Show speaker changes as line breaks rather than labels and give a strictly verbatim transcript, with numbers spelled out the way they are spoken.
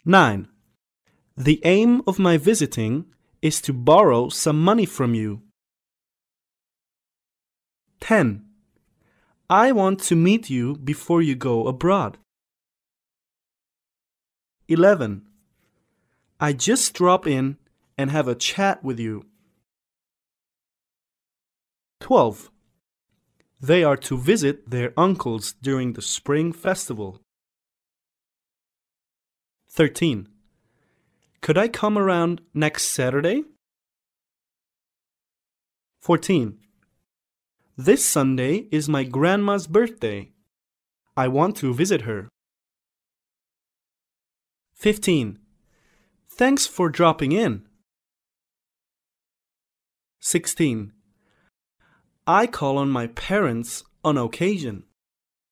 nine. The aim of my visiting is to borrow some money from you. ten. I want to meet you before you go abroad. eleven. I just drop in and have a chat with you. twelve. They are to visit their uncles during the spring festival. thirteen. Could I come around next Saturday? fourteen. This Sunday is my grandma's birthday. I want to visit her. fifteen. Thanks for dropping in. sixteen. I call on my parents on occasion.